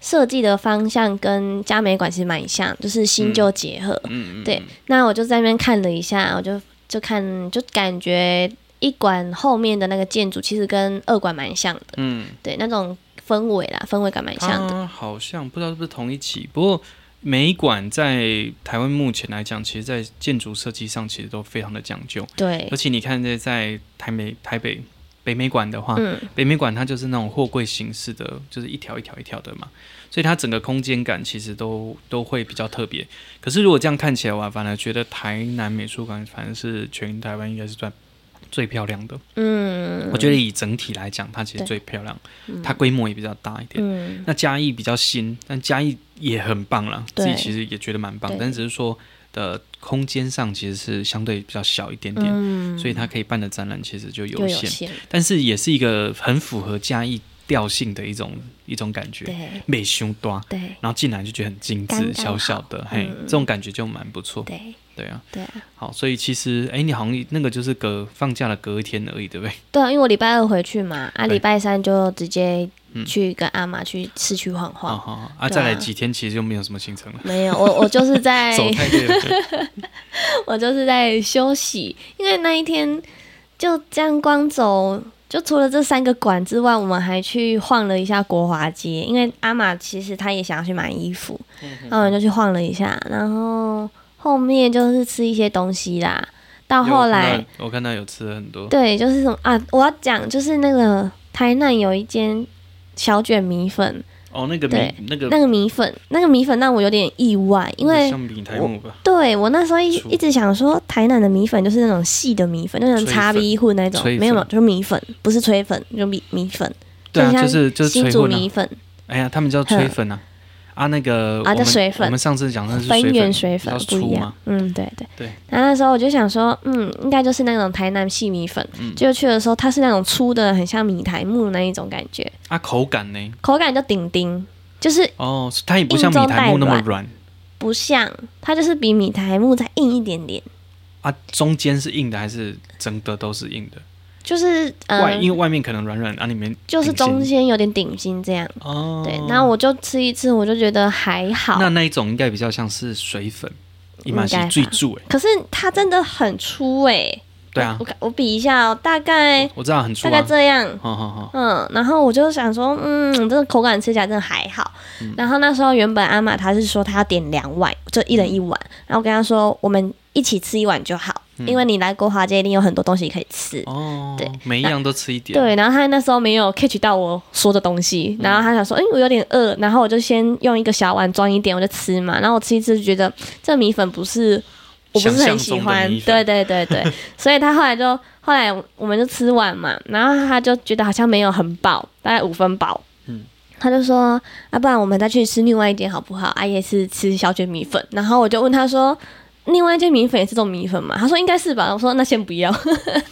设计的方向跟嘉美馆其实蛮像，就是新旧结合。对。那我就在那边看了一下，我就感觉一馆后面的那个建筑其实跟二馆蛮像的。对，那种氛围感蛮像的。 好像不知道是不是同一期，不过每一馆在台湾目前来讲，其实在建筑设计上其实都非常的讲究。 对， 尤其你看在台北北美馆的话，北美馆它就是那种货柜形式的，就是一条一条一条的嘛，所以它整个空间感其实都会比较特别。可是如果这样看起来，我反而觉得台南美术馆反而是全台湾应该是算最漂亮的。我觉得以整体来讲，它其实最漂亮，它规模也比较大一点。那嘉义比较新，但嘉义也很棒啦，自己其实也觉得蛮棒，但只是说的空间上其实是相对比较小一点点，所以它可以办的展览其实就有限，但是也是一个很符合嘉义调性的一种感觉，没太大，然后进来就觉得很精致，小小的，这种感觉就蛮不错。对啊，好，所以其实，你好像那个就是放假的隔一天而已，对不对？ 对啊，因为我礼拜二回去嘛，礼拜三就直接去跟阿妈去市区晃晃。 再来几天其实就没有什么行程了。 没有，我就是在走太累了。 我就是在休息，因为那一天就这样光走。就除了这3个馆之外，我们还去晃了一下国华街，因为阿玛其实她也想要去买衣服，然后我们就去晃了一下，然后后面就是吃一些东西啦。到后来我看到有吃了很多， 对，就是什么啊？我要讲就是那个台南有一间小卷米粉。那个米粉让我有点意外，因为像米苔目吧。 对，我那时候一直想说，台南的米粉就是那种细的米粉，那种叉 B 混那种，没有，就是米粉，不是炊粉，就米粉。 对啊，就是新竹米粉。 哎呀，他们叫炊粉啊。那个叫水粉。 我们上次讲的是分圆水粉，不一样。对。然后那时候我就想说，应该就是那种台南细米粉。结果去的时候，它是那种粗的，很像米苔目那一种感觉。 口感呢？ 口感就顶顶，就是它也不像米苔目那么软。 不像，它就是比米苔目再硬一点点。 中间是硬的还是整个都是硬的？ 就是因为外面可能软软，里面就是中间有点顶心这样。对，然后我就吃一次，我就觉得还好。 那一种应该比较像是水粉，应该是最注可是它真的很粗对啊， 我比一下大概我知道很粗大概这样。然后我就想说，这个口感吃起来真的还好。然后那时候原本阿玛她是说她要点2碗，就1人1碗。然后我跟她说，我们一起吃1碗就好。因为你来国华街一定有很多东西可以吃，对， 每一样都吃一点。 对，然后他那时候没有 catch 到我说的东西，然后他想说，我有点饿，然后我就先用一个小碗装一点，我就吃嘛。然后我吃一次就觉得这米粉我不是很喜欢，对，所以他后来我们就吃完嘛，然后他就觉得好像没有很饱，大概5分饱。他就说，不然我们再去吃另外一间好不好？也是吃小卷米粉。然后我就问他说，另外一间米粉也是这种米粉嘛？他说应该是吧。我说那先不要。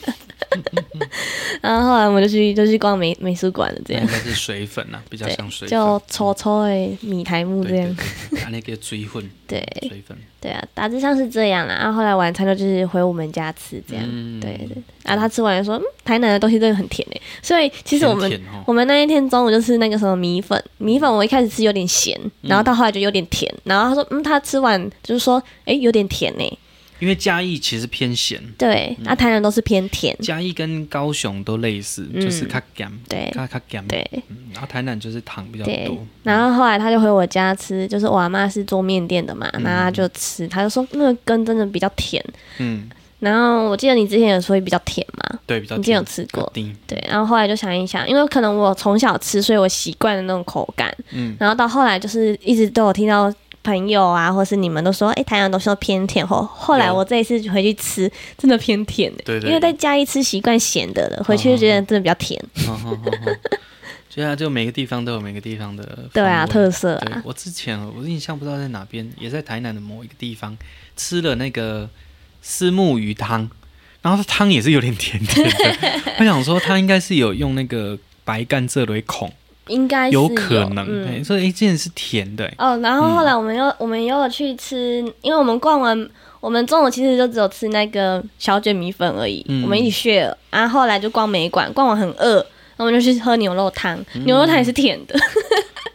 然后后来我们就去逛美术馆了，这样。 应该是水粉啊，比较像水粉， 就粗粗的米苔目这样。 那个水粉， 对， 水粉， 对啊，大致上是这样啦。然后后来晚餐就是回我们家吃这样，对。然后他吃完就说，台南的东西真的很甜所以其实我们那一天中午就吃那个什么米粉，我一开始吃有点咸，然后到后来就有点甜，然后他说，他吃完就是说，有点甜因为嘉义其实偏咸， 对，台南都是偏甜。 嘉义跟高雄都类似，就是较咸， 对， 较咸， 对。 然后台南就是糖比较多。 然后后来他就回我家吃，就是我阿嬷是做面店的嘛，然后他就吃，他就说那个根真的比较甜。然后我记得你之前有说比较甜嘛， 对，比较甜。 你之前有吃过，对。然后后来就想一想，因为可能我从小吃，所以我习惯了那种口感。然后到后来就是一直都有听到朋友啊，或是你们都说，台南都说偏甜。后来我这一次回去吃，真的偏甜对， 因为在嘉义吃习惯咸的了，回去就觉得真的比较甜。 就每个地方都有每个地方的对啊特色啊。 我之前我印象不知道在哪边，也在台南的某一个地方吃了那个虱目鱼汤，然后汤也是有点甜甜的。我想说他应该是有用那个白甘蔗来孔。 应该是有可能，所以竟然是甜的。 然后后来我们又有去吃，因为我们逛完，我们中午其实就只有吃那个小卷米粉而已，我们一起 share。然后后来就逛美馆，逛完很饿，然后我们就去喝牛肉汤，牛肉汤也是甜的。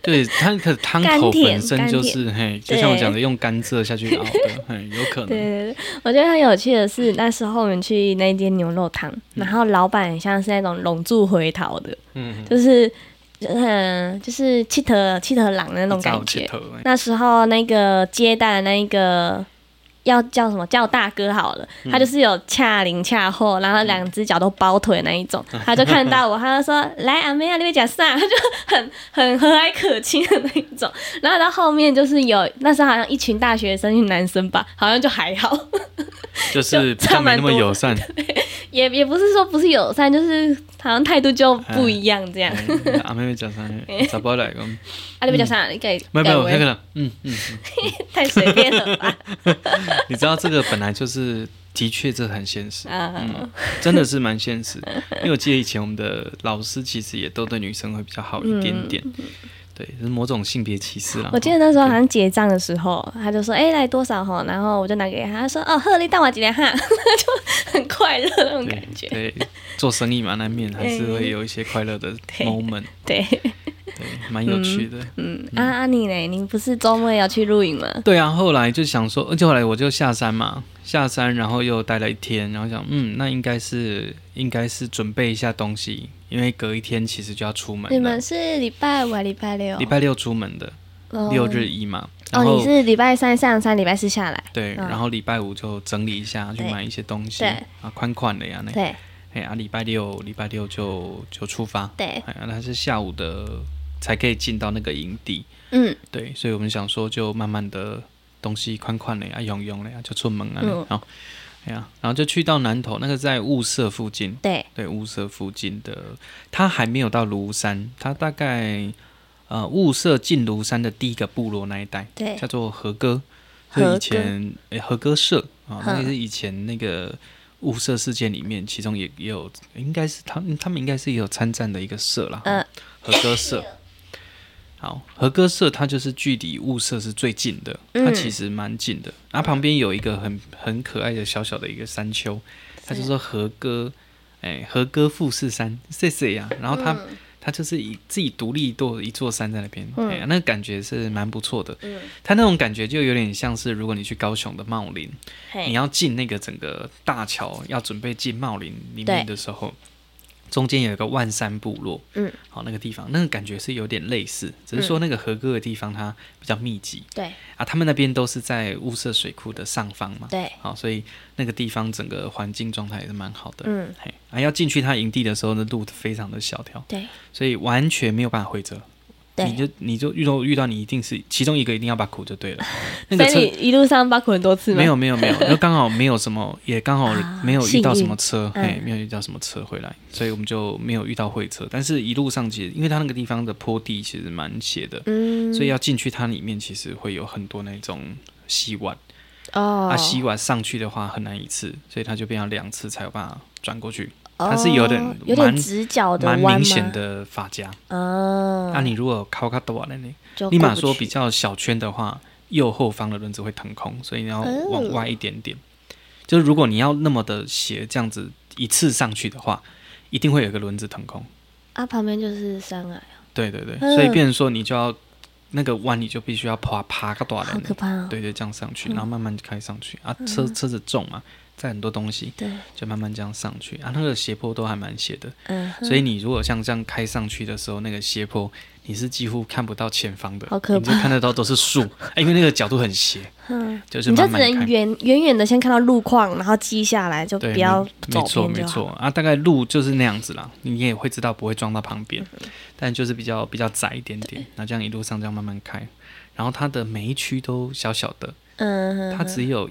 对，它可汤头本身就是嘿，就像我讲的，用甘蔗下去熬的，嘿，有可能。 对，我觉得很有趣的是，那时候我们去那间牛肉汤，然后老板很像是那种龙柱回头的，就是气头狼的那种感觉。那时候那个接待的那一个。要叫什么？叫大哥好了。他就是有恰零恰后，然后两只脚都包腿那一种。他就看到我，他就说：“来，阿妹啊，你别讲啥。”他就很和蔼可亲的那一种。然后到后面就是有那时候好像一群大学生，男生吧，好像就还好， 就是比较没那么友善。 也不是说不是友善，就是好像态度就不一样这样。 阿妹讲啥？查甫来讲。 啊，你别讲啥？你改没有那个太随便了吧？ 你知道这个本来就是的确这很现实，真的是蛮现实。因为我记得以前我们的老师其实也都对女生会比较好一点点，对，是某种性别歧视啦。 我记得那时候好像结账的时候，他就说：“来多少哈？”然后我就拿给他，他说：“哦，贺你当我几两哈。”就很快乐那种感觉。 对，做生意嘛，难免还是会有一些快乐的 moment。 对。 对，蛮有趣的。 你呢？你不是周末要去露营吗？ 对啊，后来就想说，而且后来我就下山嘛，然后又待了一天，然后想，那应该是准备一下东西，因为隔一天其实就要出门了。 你们是礼拜五还是礼拜六？ 礼拜六出门的，6日1嘛。 你是礼拜三上山，礼拜四下来。 对，然后礼拜五就整理一下，去买一些东西，宽的呀， 对。 礼拜六就出发。 对， 那是下午的。才可以进到那个营地，对，所以我们想说就慢慢的东西宽的呀，用的呀，就出门啊，然后就去到南投，那个在雾社附近，对，雾社附近的，它还没有到庐山，它大概雾社进庐山的第一个部落那一带，对，叫做和歌，就以前和歌社啊，那个是以前那个雾社事件里面，其中也有，应该是他们应该是也有参战的一个社啦，和歌社。好，和歌社它就是距离雾社是最近的，它其实蛮近的。然后旁边有一个很可爱的小小的一个山丘，它就说和歌富士山，谢谢呀。然后它就是自己独立一座山在那边，那个感觉是蛮不错的。它那种感觉就有点像是如果你去高雄的茂林，你要进那个整个大桥，要准备进茂林里面的时候。中间有一个万山部落，好，那个地方那个感觉是有点类似，只是说那个和歌的地方它比较密集，对啊，他们那边都是在雾社水库的上方嘛，对，好，所以那个地方整个环境状态也是蛮好的，要进去他营地的时候，那路非常的小条，对，所以完全没有办法回折。你就遇到你一定是其中一个一定要把苦就对了。 所以你一路上把苦很多次吗？ 没有，就刚好没有什么，也刚好没有遇到什么车，没有遇到什么车回来，所以我们就没有遇到会车。但是一路上其实因为它那个地方的坡地其实蛮斜的，所以要进去它里面其实会有很多那种溪洼。溪洼上去的话很难一次，所以它就变成2次才有办法转过去。它是有点直角的蛮明显的发夹你如果靠较大的呢，立马说比较小圈的话，右后方的轮子会腾空，所以你要往外一点点。就是如果你要那么的斜这样子一次上去的话，一定会有一个轮子腾空旁边就是山崖。 对，所以变成说你就要那个弯，你就必须要爬个大的， 好可怕对，这样上去，然后慢慢开上去车子重嘛。载很多东西，对，就慢慢这样上去那个斜坡都还蛮斜的，所以你如果像这样开上去的时候，那个斜坡你是几乎看不到前方的，好可怕，你就看得到都是树，因为那个角度很斜，就是慢慢开， 你就只能远远的先看到路况，然后记下来，就不要走偏就好。 没错大概路就是那样子啦，你也会知道不会撞到旁边，但就是比较窄一点点，那这样一路上这样慢慢开，然后它的每一区都小小的。它只有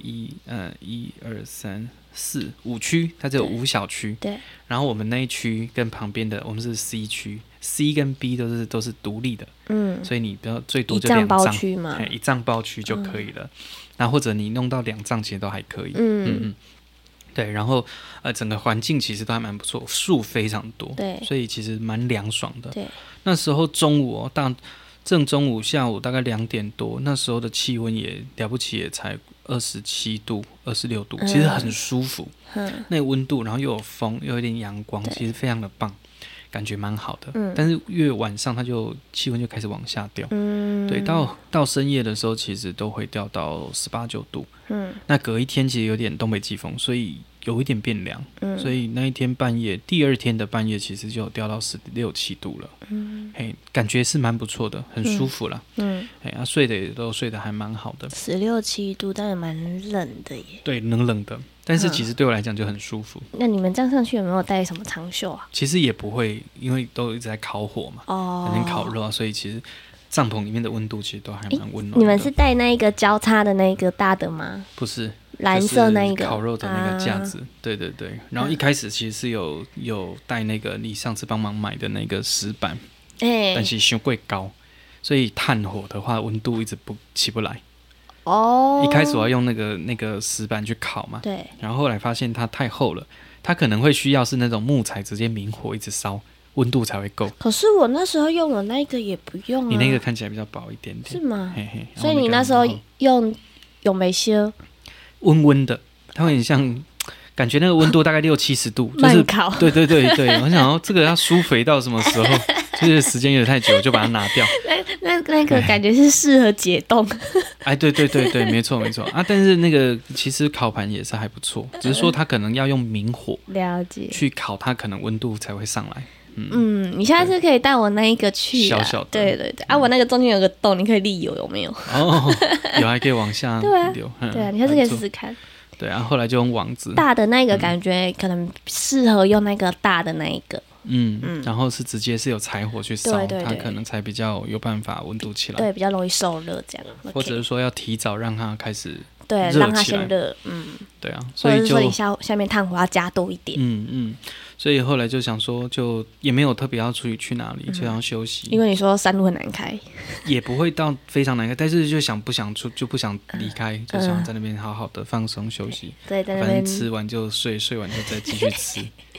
1、2、3、4、5区，它只有5小区。对。然后我们那一区跟旁边的，我们是 C 区 ，C 跟 B 都是独立的。所以你不要最多就2帐包区嘛，1帐包区就可以了。然后或者你弄到2帐其实都还可以。对，然后整个环境其实都还蛮不错，树非常多，对，所以其实蛮凉爽的。对。那时候中午正中午下午大概2点多，那时候的气温也了不起，也才27度、26度，其实很舒服。那个温度，然后又有风，又有点阳光，其实非常的棒。 感觉蛮好的，但是越晚上它就气温就开始往下掉，对，到深夜的时候其实都会掉到18、19度，那隔一天其实有点东北季风，所以有一点变凉，所以那一天半夜，第二天的半夜其实就有掉到16、17度了，感觉是蛮不错的，很舒服啦，睡的也都睡得还蛮好的 ，16、17度，但也蛮冷的耶。 对，冷的，但是其实对我来讲就很舒服。 那你们这样上去有没有带什么长袖啊？ 其实也不会，因为都一直在烤火嘛，在那烤肉啊，所以其实帐篷里面的温度其实都还蛮温暖的。 你们是带那一个交叉的那个大的吗？ 不是， 蓝色那一个烤肉的那个架子，对对对。然后一开始其实是有带那个你上次帮忙买的那个石板，但是太贵高，所以炭火的话温度一直起不来。一开始我要用那个石板去烤嘛， 对。 然后后来发现它太厚了，它可能会需要是那种木材直接明火一直烧，温度才会够。 可是我那时候用的那个也不用啊。 你那个看起来比较薄一点点， 是吗？ 嘿嘿。 所以你那时候用有没修？温温的，它有点像。感觉那个温度大概60、70度，就是慢烤。 对对对对，我想说这个要疏肥到什么时候？就是时间有点太久，就把它拿掉。 那个感觉是适合解冻。 对对对对，没错没错啊！但是那个其实烤盘也是还不错，只是说它可能要用明火了解去烤，它可能温度才会上来。 你下次可以带我那一个去， 小小的， 对对对我那个中间有个洞，你可以立油，有没有？ 有还可以往下流。 对啊，你下次可以试试看。 对啊，后来就用网子大的那个，感觉可能适合用那个大的那一个。 然后是直接是有柴火去烧，它可能才比较有办法温度起来， 对，比较容易受热这样。 或者是说要提早让它开始对，让它先热， 对啊，所以就或者是说你下面炭火要加多一点， 所以后来就想说，就也没有特别要出去哪里，就要休息。 因为你说山路很难开， 也不会到非常难开，但是就不想离开，就想在那边好好的放松休息。 对，在那边反正吃完就睡，睡完就再继续吃。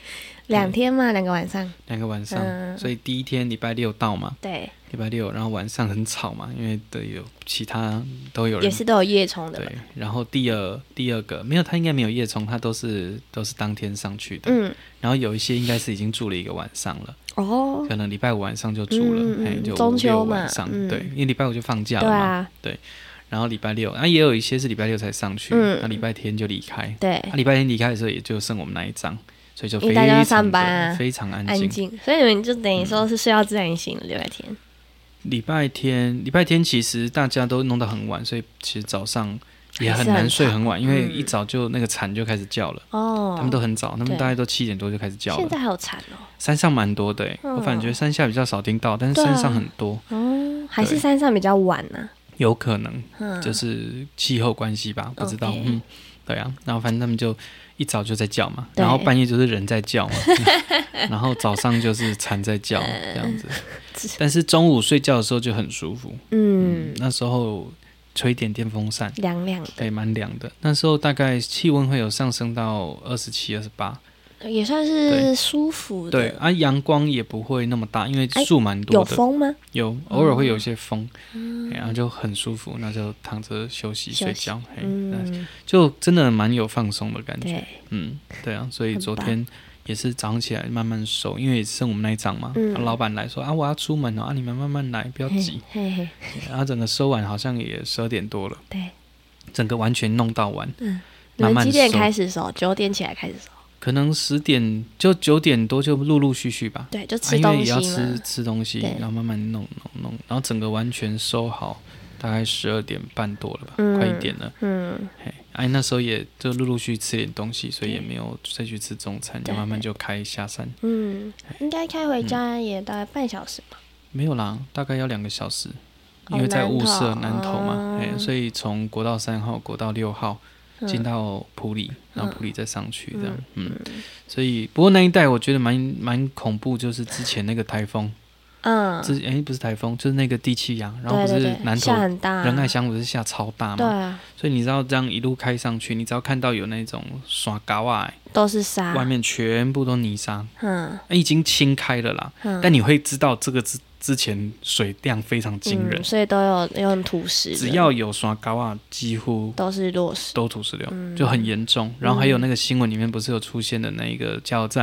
2天嘛，2个晚上。 2个晚上，所以第一天礼拜六到嘛， 对， 礼拜六，然后晚上很吵嘛，因为有其他都有人， 也是都有夜冲的。 对，然后第二个没有，他应该没有夜冲，他都是当天上去的。然后有一些应该是已经住了1个晚上了。可能礼拜5晚上就住了，就中秋嘛，晚上，对，因为礼拜5就放假了嘛，对。然后礼拜六，也有一些是礼拜六才上去，那礼拜天就离开。 对， 礼拜天离开的时候也就剩我们那一张。所以就大家上班啊， 非常安静， 所以你们就等于说是睡到自然醒了。礼拜天其实大家都弄到很晚，所以其实早上也很难睡很晚，因为一早就那个蝉就开始叫了。他们都很早，他们大概都7点多就开始叫了。 现在还有蝉哦？ 山上蛮多的，我反觉山下比较少听到，但是山上很多。 还是山上比较晚呢？ 有可能，就是气候关系吧，不知道。对啊，然后反正他们就一早就在叫嘛，然后半夜就是人在叫嘛，然后早上就是蝉在叫这样子。但是中午睡觉的时候就很舒服，那时候吹一点电风扇， 凉凉的， 对，蛮凉的。那时候大概气温会有上升到27、28。 也算是舒服的。 对阳光也不会那么大，因为树蛮多的。 有风吗？ 有，偶尔会有一些风，然后就很舒服，那就躺着休息睡觉，就真的蛮有放松的感觉。对啊，所以昨天也是早上起来慢慢收，因为也剩我们那一张嘛。老板来说我要出门你们慢慢来，不要急。然后整个收完好像也12点多了，对，整个完全弄到完。 你们几点开始收？9点起来开始收。 可能10点就9点多就陆陆续续吧， 对，就吃东西嘛， 因为也要吃东西，然后慢慢弄，然后整个完全收好，大概12点半多了吧，快1点了。那时候也就陆陆续续吃点东西，所以也没有再去吃中餐，就慢慢就开下山。 应该开回家也大概半小时吧？ 没有啦，大概要2个小时，因为在雾社南投嘛，所以从国道3号、国道6号。进到埔里，然后埔里再上去这样，所以不过那一带我觉得蛮恐怖，就是之前那个台风，不是台风，就是那个低气压，然后不是南投仁爱乡不是下超大嘛， 对啊， 所以你知道这样一路开上去，你只要看到有那种沙高啊， 都是沙， 外面全部都泥沙，已经清开了啦，但你会知道这个之前水量非常惊人， 所以都有土石， 只要有山高啊，几乎都是落石， 都土石流，就很严重。然后还有那个新闻里面不是有出现的那个加油站吗？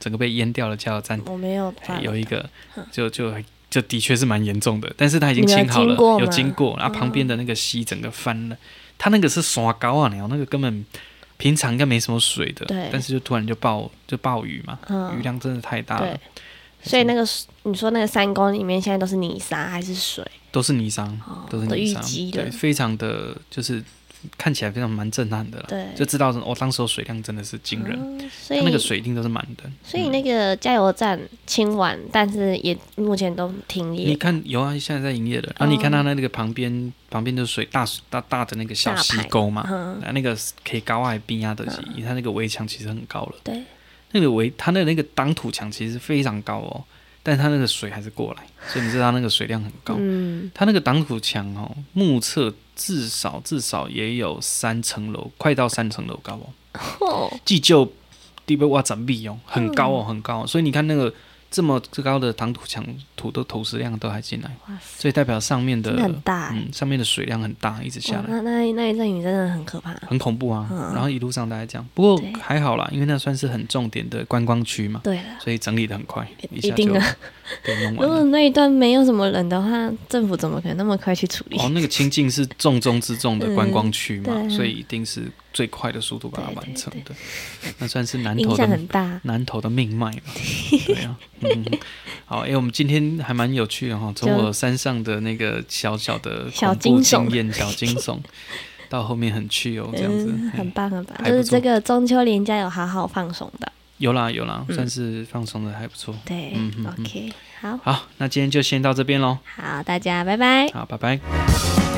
整个被淹掉了加油站。 我没有有一个就的确是蛮严重的，但是它已经清好了，有经过，然后旁边的那个溪整个翻了，它那个是山高啊，那个根本平常应该没什么水的，但是就突然就暴雨嘛，雨量真的太大了。 所以那个你说那个3公里面现在都是泥沙还是水？都是泥沙， 都是泥沙，对，非常的就是看起来非常蛮震撼的啦，对，就知道当时水量真的是惊人，所以那个水一定都是满的。 所以那个加油站清完，但是也目前都停业。 你看有啊，现在在营业的。然后你看它那个旁边的水大的那个小溪沟嘛，那个可以高矮边啊的，它那个围墙其实很高了，对。它的那个挡土墙其实非常高哦，但它那个水还是过来，所以你知道它那个水量很高。它那个挡土墙哦，目测至少也有3层楼，快到3层楼高哦。既就地被挖整壁哦，很高哦，很高。所以你看那个这么高的挡土墙，土石量都还进来，所以代表上面的很大， 上面的水量很大，一直下来。 那一阵雨真的很可怕， 很恐怖啊。然后一路上大概这样，不过还好啦，因为那算是很重点的观光区嘛，对了，所以整理的很快，一下就弄完了。 如果那一段没有什么人的话，政府怎么可能那么快去处理？ 那个清境是重中之重的观光区嘛，所以一定是最快的速度把它完成的。那算是南投的命脉嘛，对啊。好，我们今天还蛮有趣的哈，从我山上的那个小小的恐怖经验、小惊悚，到后面很趣哦，这样子， 很棒很棒，就是这个中秋连假有好好放松的。 有啦，算是放松的还不错。 对，OK，好， 那今天就先到这边咯。 好，大家拜拜。 好，拜拜。